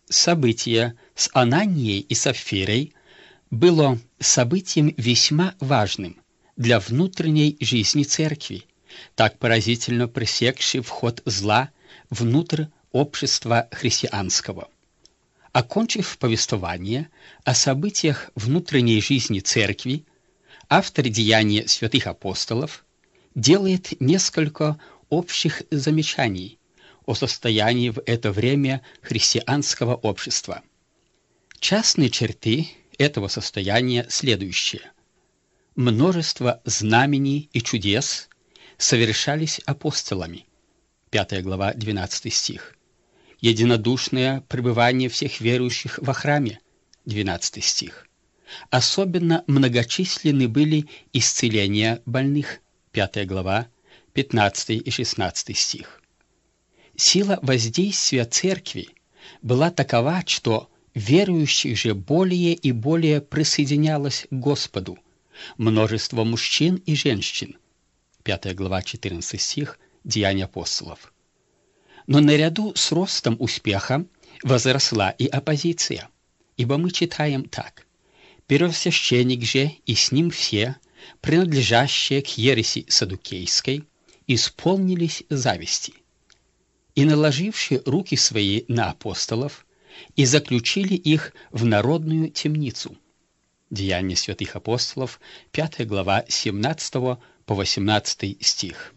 Событие с Ананией и Сапфирой было событием весьма важным для внутренней жизни церкви, так поразительно пресекший вход зла внутрь общества христианского. Окончив повествование о событиях внутренней жизни церкви, автор «Деяния святых апостолов» делает несколько общих замечаний о состоянии в это время христианского общества. Частные черты этого состояния следующие. Множество знамений и чудес совершались апостолами. 5 глава, 12 стих. Единодушное пребывание всех верующих во храме. 12 стих. Особенно многочисленны были исцеления больных. 5 глава, 15 и 16 стих. Сила воздействия церкви была такова, что верующих же более и более присоединялось к Господу. Множество мужчин и женщин. 5 глава, 14 стих, Деяния апостолов. Но наряду с ростом успеха возросла и оппозиция, ибо мы читаем так. «Первосвященник же и с ним все, принадлежащие к ереси саддукейской, исполнились зависти, и наложившие руки свои на апостолов, и заключили их в народную темницу». Деяния святых апостолов, 5 глава, 17 по 18 стих.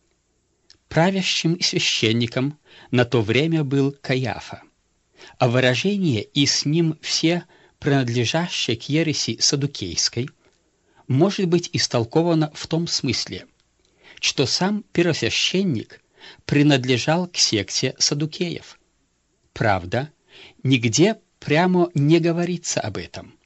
Правящим священником на то время был Каиафа, а выражение «и с ним все, принадлежащие к ереси саддукейской» может быть истолковано в том смысле, что сам первосвященник принадлежал к секте саддукеев. Правда, нигде прямо не говорится об этом.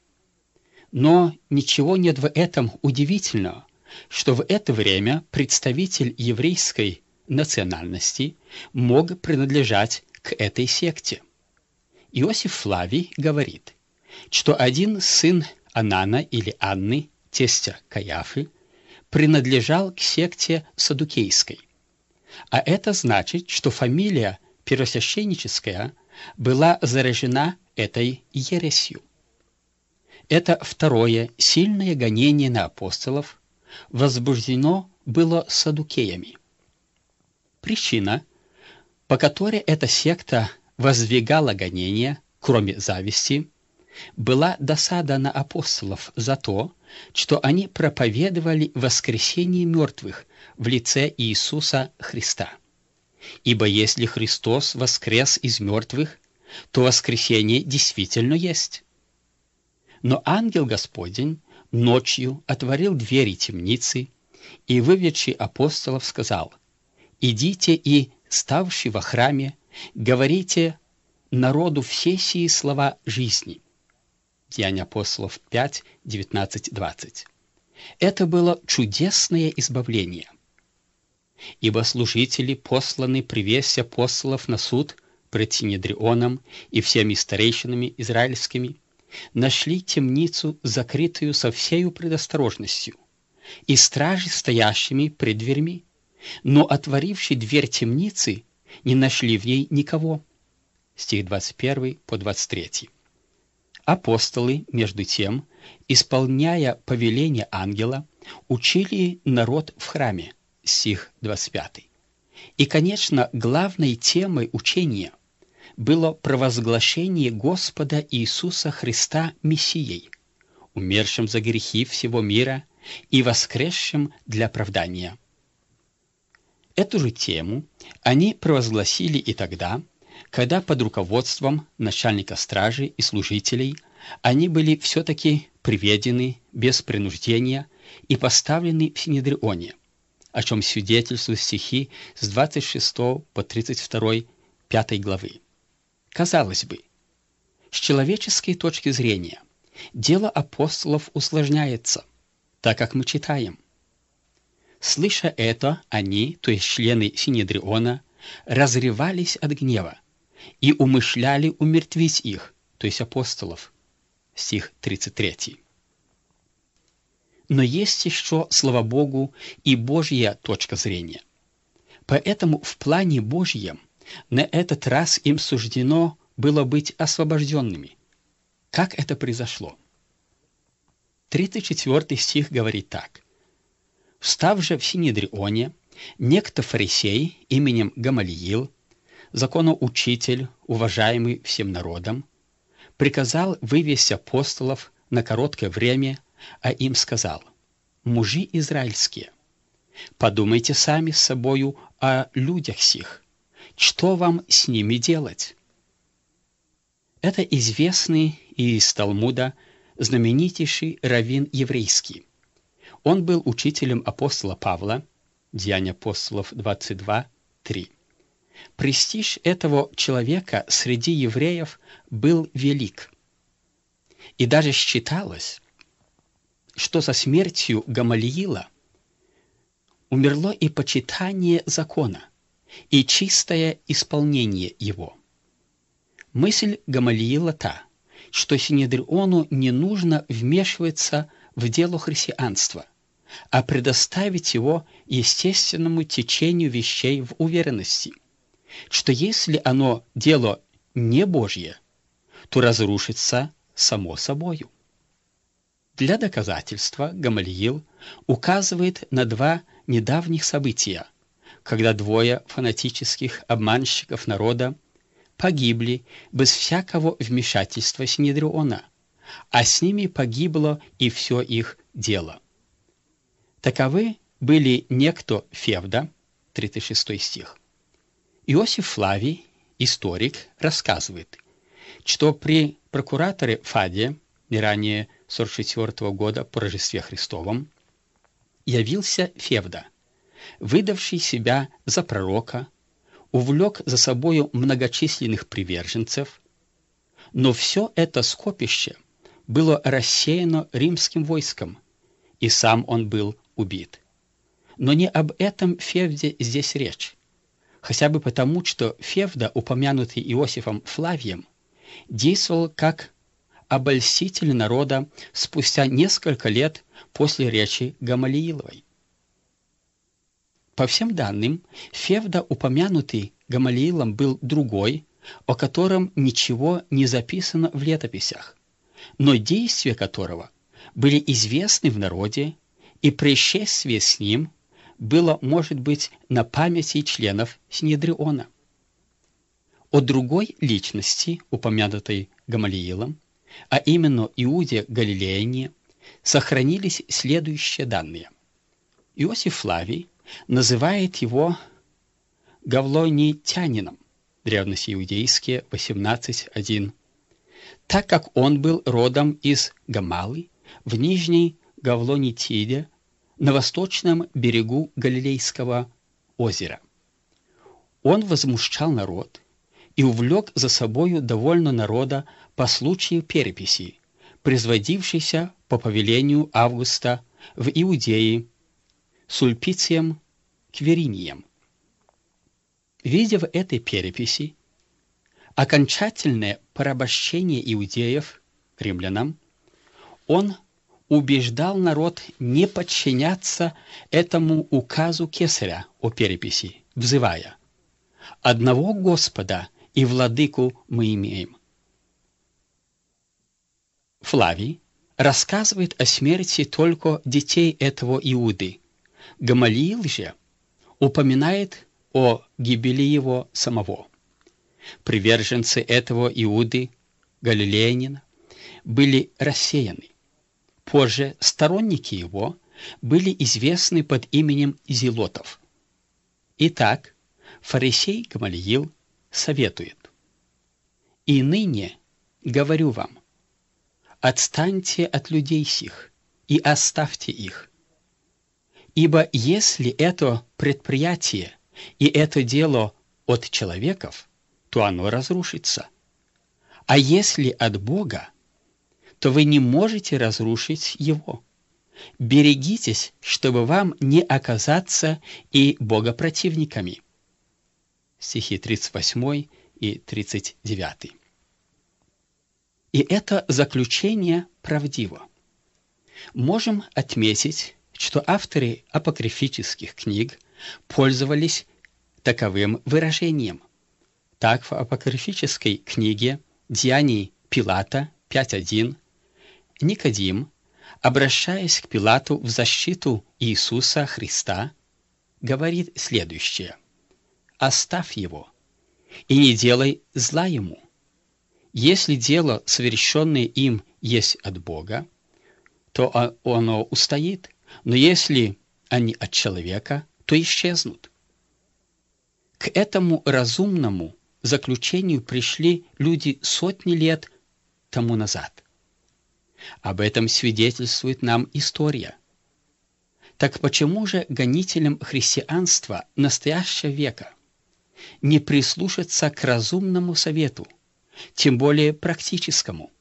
Но ничего нет в этом удивительного, что в это время представитель еврейской национальности мог принадлежать к этой секте. Иосиф Флавий говорит, что один сын Анана или Анны, тестя Каиафы, принадлежал к секте саддукейской. А это значит, что фамилия первосвященническая была заражена этой ересью. Это второе сильное гонение на апостолов возбуждено было саддукеями. Причина, по которой эта секта воздвигала гонения, кроме зависти, была досада на апостолов за то, что они проповедовали воскресение мертвых в лице Иисуса Христа. Ибо если Христос воскрес из мертвых, то воскресение действительно есть. Но ангел Господень ночью отворил двери темницы и, выведший апостолов, сказал: «Идите и, ставши во храме, говорите народу все сии слова жизни». Деяния апостолов 5, 19, 20. Это было чудесное избавление. Ибо служители посланы привесть апостолов на суд пред Синедрионом и всеми старейшинами израильскими, нашли темницу, закрытую со всею предосторожностью, и стражи, стоящими пред дверьми, но, отворивши дверь темницы, не нашли в ней никого. Стих 21 по 23. Апостолы, между тем, исполняя повеление ангела, учили народ в храме. Стих 25. И, конечно, главной темой учения было провозглашение Господа Иисуса Христа Мессией, умершим за грехи всего мира и воскресшим для оправдания. Эту же тему они провозгласили и тогда, когда под руководством начальника стражи и служителей они были все-таки приведены без принуждения и поставлены в Синедрионе, о чем свидетельствуют стихи с 26 по 32 5 главы. Казалось бы, с человеческой точки зрения, дело апостолов усложняется, так как мы читаем: «Слыша это, они, то есть члены Синедриона, разревались от гнева и умышляли умертвить их, то есть апостолов». Стих 33. Но есть еще, слава Богу, и Божья точка зрения. Поэтому в плане Божьем на этот раз им суждено было быть освобожденными. Как это произошло? 34 стих говорит так. «Встав же в Синедрионе, некто фарисей именем Гамалиил, законоучитель, уважаемый всем народом, приказал вывести апостолов на короткое время, а им сказал: «Мужи израильские, подумайте сами с собою о людях сих, что вам с ними делать?» Это известный из Талмуда знаменитейший раввин еврейский. Он был учителем апостола Павла, Деяния апостолов 22:3. Престиж этого человека среди евреев был велик. И даже считалось, что со смертью Гамалиила умерло и почитание закона, и чистое исполнение его. Мысль Гамалиила та, что Синедриону не нужно вмешиваться в дело христианства, а предоставить его естественному течению вещей в уверенности, что если оно дело не Божье, то разрушится само собою. Для доказательства Гамалиил указывает на два недавних события, когда двое фанатических обманщиков народа погибли без всякого вмешательства Синедриона, а с ними погибло и все их дело. Таковы были некто Февда, 36 стих. Иосиф Флавий, историк, рассказывает, что при прокураторе Фаде, не ранее 44 года по Рождестве Христовом, явился Февда, выдавший себя за пророка, увлек за собою многочисленных приверженцев, но все это скопище было рассеяно римским войском, и сам он был убит. Но не об этом Февде здесь речь, хотя бы потому, что Февда, упомянутый Иосифом Флавием, действовал как обольститель народа спустя несколько лет после речи Гамалииловой. По всем данным, Февда, упомянутый Гамалиилом, был другой, о котором ничего не записано в летописях, но действия которого были известны в народе, и происшествие с ним было, может быть, на памяти членов Синедриона. О другой личности, упомянутой Гамалиилом, а именно Иуде Галилеяне, сохранились следующие данные. Иосиф Флавий называет его гавлонитянином, древности иудейские 18:1, так как он был родом из Гамалы в Нижней Гавлонитиде на восточном берегу Галилейского озера. Он возмущал народ и увлек за собою довольно народа по случаю переписи, производившейся по повелению Августа в Иудее Сульпицием Кверинием. Видя в этой переписи окончательное порабощение иудеев римлянам, он убеждал народ не подчиняться этому указу кесаря о переписи, взывая: «Одного Господа и владыку мы имеем». Флавий рассказывает о смерти только детей этого Иуды. Гамалиил же упоминает о гибели его самого. Приверженцы этого Иуды, галилеянина, были рассеяны. Позже сторонники его были известны под именем зелотов. Итак, фарисей Гамалиил советует: «И ныне говорю вам, отстаньте от людей сих и оставьте их. Ибо если это предприятие и это дело от человеков, то оно разрушится. А если от Бога, то вы не можете разрушить его. Берегитесь, чтобы вам не оказаться и богопротивниками». Стихи 38 и 39. И это заключение правдиво. Можем отметить, что авторы апокрифических книг пользовались таковым выражением: Так в апокрифической книге «Деяний Пилата» 5.1 Никодим, обращаясь к Пилату в защиту Иисуса Христа, говорит следующее: «Оставь его, и не делай зла ему. Если дело, совершенное им, есть от Бога, то оно устоит, но если они от человека, то исчезнут». К этому разумному заключению пришли люди сотни лет тому назад. Об этом свидетельствует нам история. Так почему же гонителям христианства настоящего века не прислушаться к разумному совету, тем более практическому?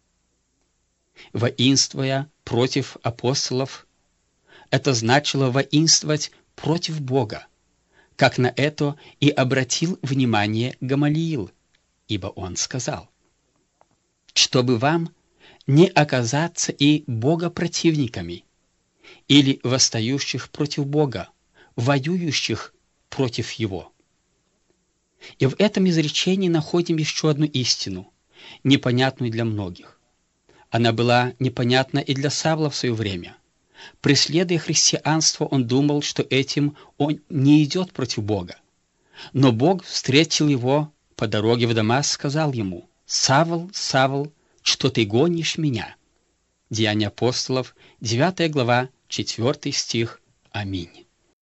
Воинствуя против апостолов, это значило воинствовать против Бога, как на это и обратил внимание Гамалиил, ибо он сказал: «Чтобы вам не оказаться и богопротивниками, или восстающих против Бога, воюющих против Его». И в этом изречении находим еще одну истину, непонятную для многих. Она была непонятна и для Савла в свое время. Преследуя христианство, он думал, что этим он не идет против Бога. Но Бог встретил его по дороге в Дамаск, сказал ему: «Савл, Савл, что ты гонишь меня?» Деяния апостолов, 9 глава, 4 стих. Аминь.